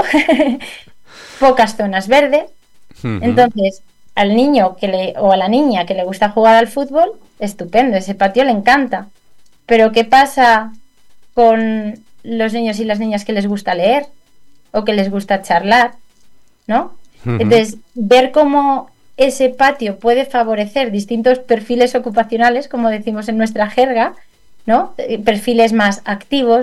D: Pocas zonas verdes. Uh-huh. Entonces, al niño o a la niña que le gusta jugar al fútbol, estupendo, ese patio le encanta. Pero ¿qué pasa con los niños y las niñas que les gusta leer o que les gusta charlar, ¿no? Uh-huh. Entonces, ver cómo ese patio puede favorecer distintos perfiles ocupacionales, como decimos en nuestra jerga, ¿no? Perfiles más activos,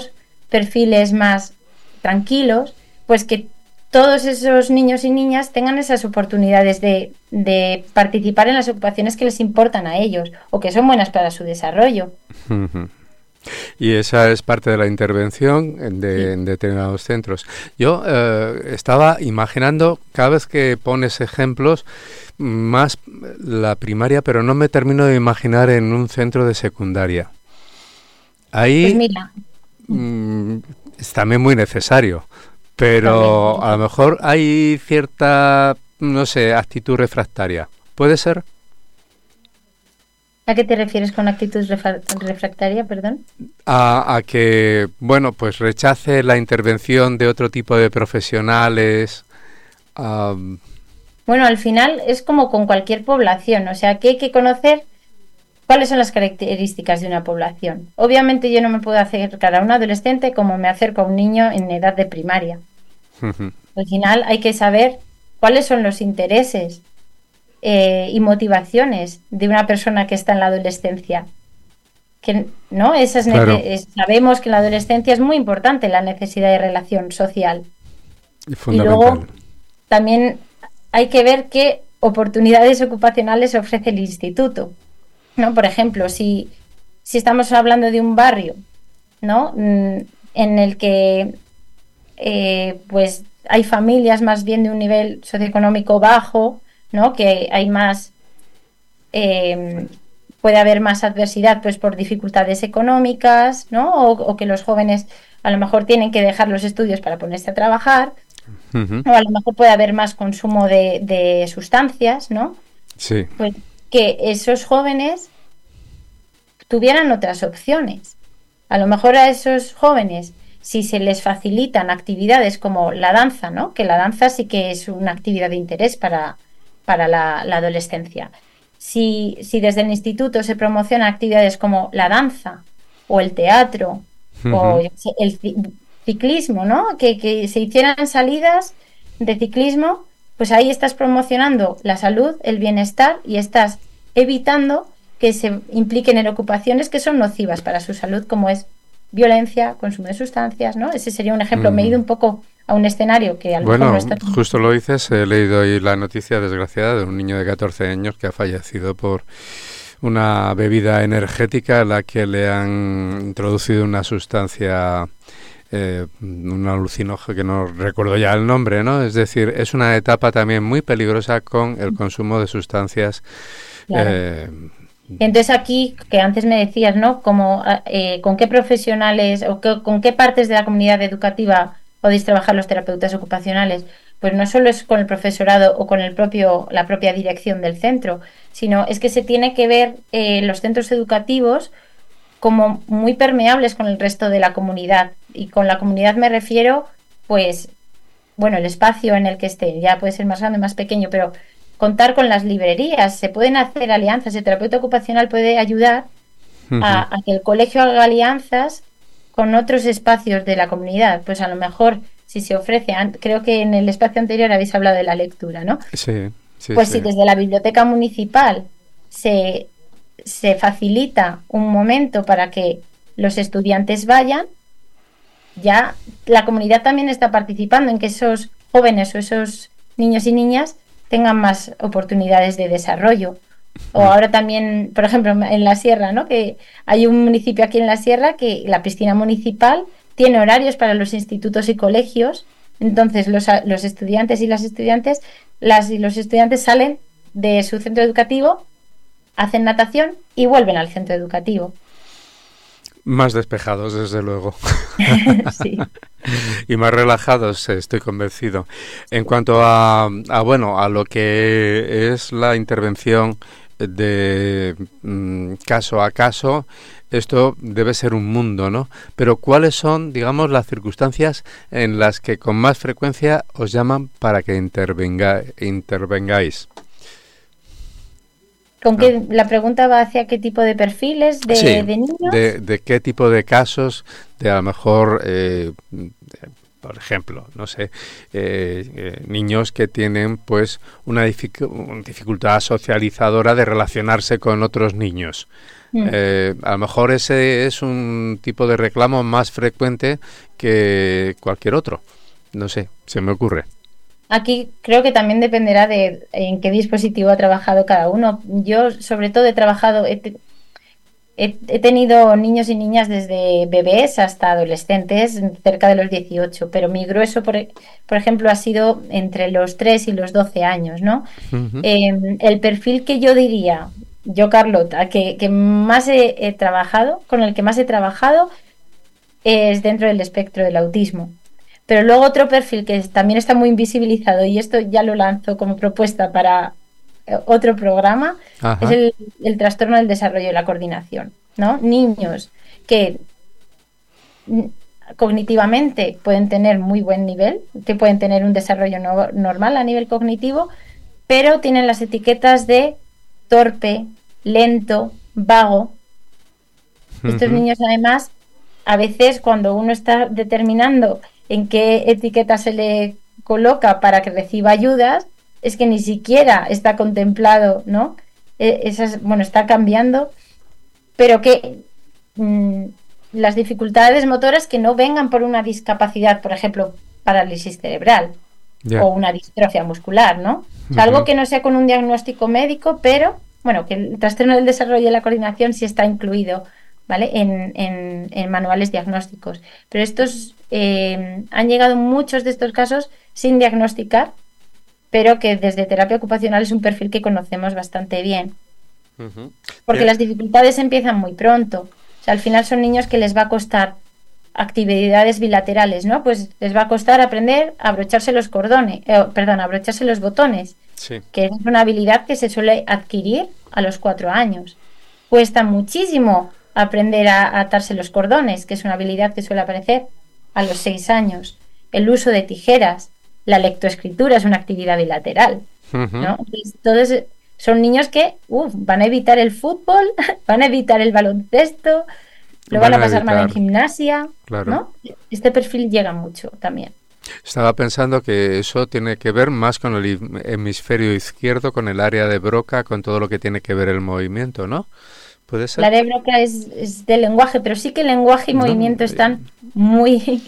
D: perfiles más tranquilos, pues que todos esos niños y niñas tengan esas oportunidades de participar en las ocupaciones que les importan a ellos o que son buenas para su desarrollo.
A: Y esa es parte de la intervención en determinados centros. Yo estaba imaginando, cada vez que pones ejemplos, más la primaria, pero no me termino de imaginar en un centro de secundaria. Ahí
D: Pues mira,
A: es también muy necesario, pero a lo mejor hay cierta, no sé, actitud refractaria. ¿Puede ser?
D: ¿a qué te refieres con actitud refractaria, perdón?
A: A que, bueno, pues rechace la intervención de otro tipo de profesionales.
D: Bueno, al final es como con cualquier población, o sea, que hay que conocer cuáles son las características de una población. Obviamente yo no me puedo acercar a un adolescente como me acerco a un niño en edad de primaria. Al final hay que saber cuáles son los intereses y motivaciones de una persona que está en la adolescencia. Que, ¿no?
A: Claro.
D: Sabemos que en la adolescencia es muy importante la necesidad de relación social.
A: Y
D: Y luego también hay que ver qué oportunidades ocupacionales ofrece el instituto, ¿no? Por ejemplo, si estamos hablando de un barrio, ¿no? En el que pues hay familias más bien de un nivel socioeconómico bajo, ¿no? Que hay más, puede haber más adversidad pues por dificultades económicas, ¿no? O que los jóvenes a lo mejor tienen que dejar los estudios para ponerse a trabajar, o a lo mejor puede haber más consumo de sustancias, ¿no?
A: Sí.
D: Pues que esos jóvenes tuvieran otras opciones. A lo mejor a esos jóvenes, si se les facilitan actividades como la danza, ¿no? Que la danza sí que es una actividad de interés para la adolescencia. Si desde el instituto se promocionan actividades como la danza o el teatro o el ciclismo, ¿no? Que se hicieran salidas de ciclismo, pues ahí estás promocionando la salud, el bienestar y estás evitando que se impliquen en ocupaciones que son nocivas para su salud, como es violencia, consumo de sustancias, ¿no? Ese sería un ejemplo. Me he ido un poco a un escenario que a lo mejor no está...
A: Justo lo dices, he leído hoy la noticia desgraciada de un niño de 14 años que ha fallecido por una bebida energética a la que le han introducido una sustancia, un alucinógeno que no recuerdo ya el nombre, ¿no? Es decir, es una etapa también muy peligrosa con el consumo de sustancias.
D: Claro. Entonces aquí, que antes me decías, ¿no? Como, ¿con qué profesionales o con qué partes de la comunidad educativa podéis trabajar los terapeutas ocupacionales? Pues no solo es con el profesorado o con la propia dirección del centro, sino es que se tiene que ver los centros educativos como muy permeables con el resto de la comunidad. Y con la comunidad me refiero, pues, bueno, el espacio en el que esté, ya puede ser más grande o más pequeño, pero contar con las librerías, se pueden hacer alianzas, el terapeuta ocupacional puede ayudar a que el colegio haga alianzas con otros espacios de la comunidad. Pues a lo mejor si se ofrece, creo que en el espacio anterior habéis hablado de la lectura, ¿no?
A: Sí.
D: Pues si desde la biblioteca municipal se facilita un momento para que los estudiantes vayan, ya la comunidad también está participando en que esos jóvenes o esos niños y niñas tengan más oportunidades de desarrollo. O ahora también, por ejemplo, en la Sierra, ¿no? Que hay un municipio aquí en la Sierra que la piscina municipal tiene horarios para los institutos y colegios. Entonces los estudiantes y las estudiantes, los estudiantes salen de su centro educativo, hacen natación y vuelven al centro educativo.
A: Más despejados, desde luego.
D: Sí.
A: Y más relajados, estoy convencido. En cuanto a lo que es la intervención de caso a caso, esto debe ser un mundo, ¿no? Pero ¿cuáles son, digamos, las circunstancias en las que con más frecuencia os llaman para que intervengáis?
D: La pregunta va hacia qué tipo de perfiles de niños.
A: De qué tipo de casos, de a lo mejor por ejemplo, no sé, niños que tienen pues una dificultad socializadora de relacionarse con otros niños. A lo mejor ese es un tipo de reclamo más frecuente que cualquier otro. No sé, se me ocurre.
D: Aquí creo que también dependerá de en qué dispositivo ha trabajado cada uno. Yo, sobre todo, he tenido niños y niñas desde bebés hasta adolescentes, cerca de los 18, pero mi grueso, por ejemplo, ha sido entre los 3 y los 12 años, ¿no?
A: Uh-huh.
D: El perfil que yo diría, yo, Carlota, que más he trabajado, con el que más he trabajado, es dentro del espectro del autismo. Pero luego otro perfil que también está muy invisibilizado, y esto ya lo lanzo como propuesta para otro programa,
A: Ajá.
D: es el trastorno del desarrollo y la coordinación, ¿no? Niños que cognitivamente pueden tener muy buen nivel, que pueden tener un desarrollo normal a nivel cognitivo, pero tienen las etiquetas de torpe, lento, vago. Estos niños, además, a veces cuando uno está determinando en qué etiqueta se le coloca para que reciba ayudas, es que ni siquiera está contemplado, ¿no? Está cambiando, pero que las dificultades motoras que no vengan por una discapacidad, por ejemplo, parálisis cerebral o una distrofia muscular, ¿no? O sea, algo que no sea con un diagnóstico médico, pero, bueno, que el trastorno del desarrollo y la coordinación sí está incluido, ¿vale? En manuales diagnósticos. Pero estos han llegado muchos de estos casos sin diagnosticar, pero que desde terapia ocupacional es un perfil que conocemos bastante bien. Porque las dificultades empiezan muy pronto. O sea, al final son niños que les va a costar actividades bilaterales, ¿no? Pues les va a costar aprender a abrocharse los cordones, a abrocharse los botones,
A: sí,
D: que es una habilidad que se suele adquirir a los 4 años. Cuesta muchísimo aprender a atarse los cordones, que es una habilidad que suele aparecer a los 6 años. El uso de tijeras, la lectoescritura es una actividad bilateral, ¿no? Entonces, todos son niños que van a evitar el fútbol, van a evitar el baloncesto, lo van a pasar mal en gimnasia, claro, ¿no? Este perfil llega mucho también.
A: Estaba pensando que eso tiene que ver más con el hemisferio izquierdo, con el área de Broca, con todo lo que tiene que ver el movimiento, ¿no? ¿Puede ser?
D: La área de Broca es de lenguaje, pero sí que el lenguaje y movimiento están muy,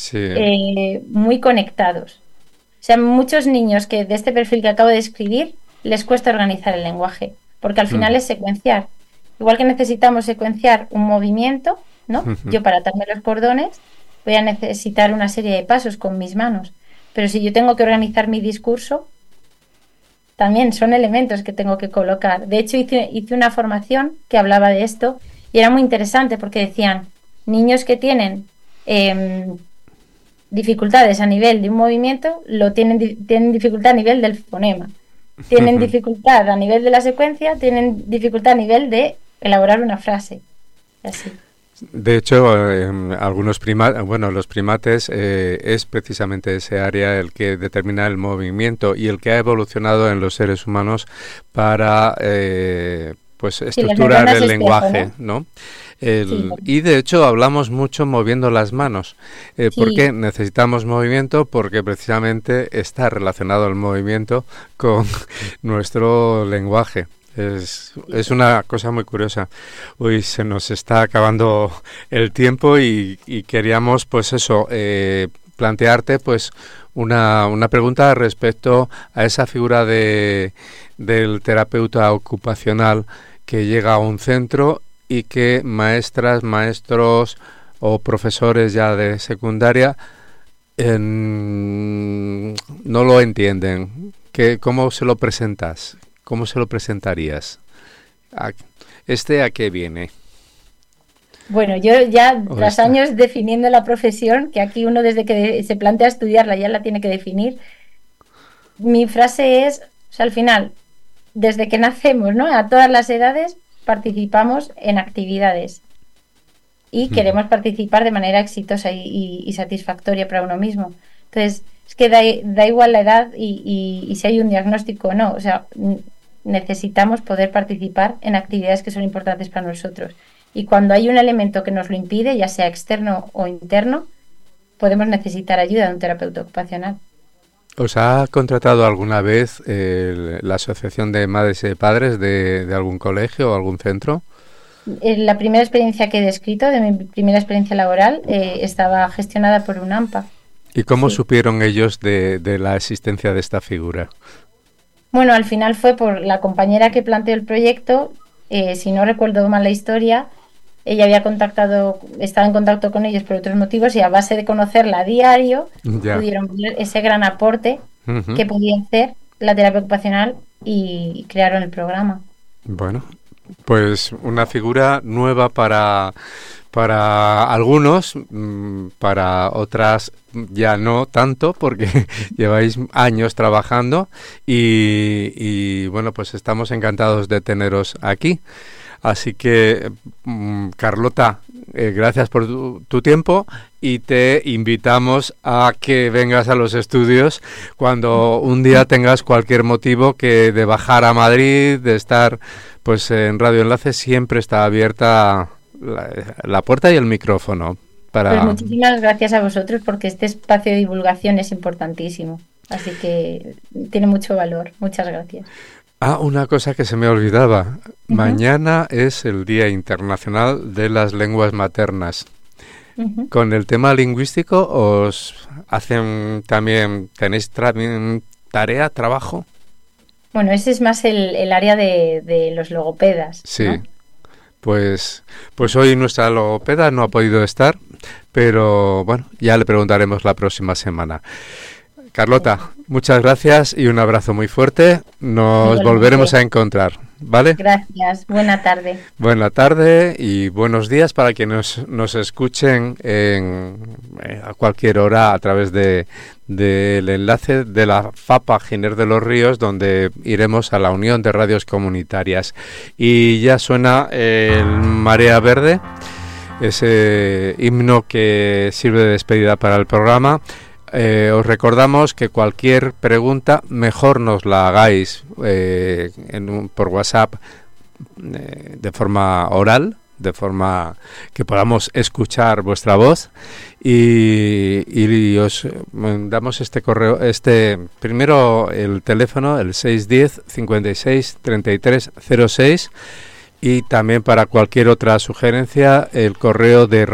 D: muy conectados. O sea, muchos niños que de este perfil que acabo de describir les cuesta organizar el lenguaje, porque al final es secuenciar. Igual que necesitamos secuenciar un movimiento, ¿no? Yo para atarme los cordones voy a necesitar una serie de pasos con mis manos, pero si yo tengo que organizar mi discurso, también son elementos que tengo que colocar. De hecho, hice una formación que hablaba de esto y era muy interesante porque decían, niños que tienen dificultades a nivel de un movimiento, tienen dificultad a nivel del fonema. Tienen dificultad a nivel de la secuencia, tienen dificultad a nivel de elaborar una frase. Así.
A: De hecho, los primates es precisamente ese área el que determina el movimiento y el que ha evolucionado en los seres humanos para estructurar el lenguaje, ¿no? Y de hecho hablamos mucho moviendo las manos. ¿Por qué necesitamos movimiento? Porque precisamente está relacionado el movimiento con nuestro lenguaje. Es una cosa muy curiosa. Uy, se nos está acabando el tiempo y queríamos, pues eso, plantearte pues una pregunta respecto a esa figura del terapeuta ocupacional que llega a un centro y que maestras, maestros o profesores ya de secundaria no lo entienden. ¿Cómo se lo presentas? ¿Cómo se lo presentarías? ¿A qué viene?
D: Bueno, yo ya tras años definiendo la profesión, que aquí uno desde que se plantea estudiarla ya la tiene que definir, mi frase es, o sea, al final, desde que nacemos, ¿no? A todas las edades participamos en actividades y queremos participar de manera exitosa y satisfactoria para uno mismo. Entonces, es que da igual la edad y si hay un diagnóstico o no, o sea, necesitamos poder participar en actividades que son importantes para nosotros. Y cuando hay un elemento que nos lo impide, ya sea externo o interno, podemos necesitar ayuda de un terapeuta ocupacional.
A: ¿Os ha contratado alguna vez la Asociación de Madres y Padres de algún colegio o algún centro?
D: La primera experiencia que he descrito, de mi primera experiencia laboral, estaba gestionada por un AMPA.
A: ¿Y cómo supieron ellos de la existencia de esta figura?
D: Bueno, al final fue por la compañera que planteó el proyecto. Si no recuerdo mal la historia, ella estaba en contacto con ellos por otros motivos y a base de conocerla a diario pudieron ver ese gran aporte que podía hacer la terapia ocupacional y crearon el programa.
A: Bueno, pues una figura nueva para algunos, para otras ya no tanto, porque lleváis años trabajando y bueno, pues estamos encantados de teneros aquí. Así que, Carlota, gracias por tu tiempo y te invitamos a que vengas a los estudios cuando un día tengas cualquier motivo de bajar a Madrid, de estar pues en Radio Enlace. Siempre está abierta la puerta y el micrófono.
D: Pues muchísimas gracias a vosotros, porque este espacio de divulgación es importantísimo. Así que tiene mucho valor. Muchas gracias.
A: Una cosa que se me olvidaba. Mañana es el Día Internacional de las Lenguas Maternas. Con el tema lingüístico, ¿os hacen también, tenéis tarea, trabajo?
D: Bueno, ese es más el área de los logopedas,
A: sí,
D: ¿no?
A: Pues hoy nuestra logopeda no ha podido estar, pero bueno, ya le preguntaremos la próxima semana. Carlota, muchas gracias y un abrazo muy fuerte. Nos volveremos a encontrar, ¿vale?
D: Gracias, buena tarde.
A: Buena tarde y buenos días para quienes nos escuchen a cualquier hora a través del enlace de la FAPA Giner de los Ríos, donde iremos a la Unión de Radios Comunitarias. Y ya suena el Marea Verde, ese himno que sirve de despedida para el programa. Os recordamos que cualquier pregunta mejor nos la hagáis por WhatsApp de forma oral, de forma que podamos escuchar vuestra voz y os damos este correo, primero el teléfono, el 610 56 33 06, y también para cualquier otra sugerencia el correo de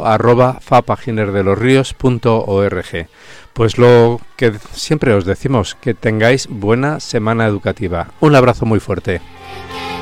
A: radio@fapaginerdelosrios.org. Pues lo que siempre os decimos, que tengáis buena semana educativa. Un abrazo muy fuerte.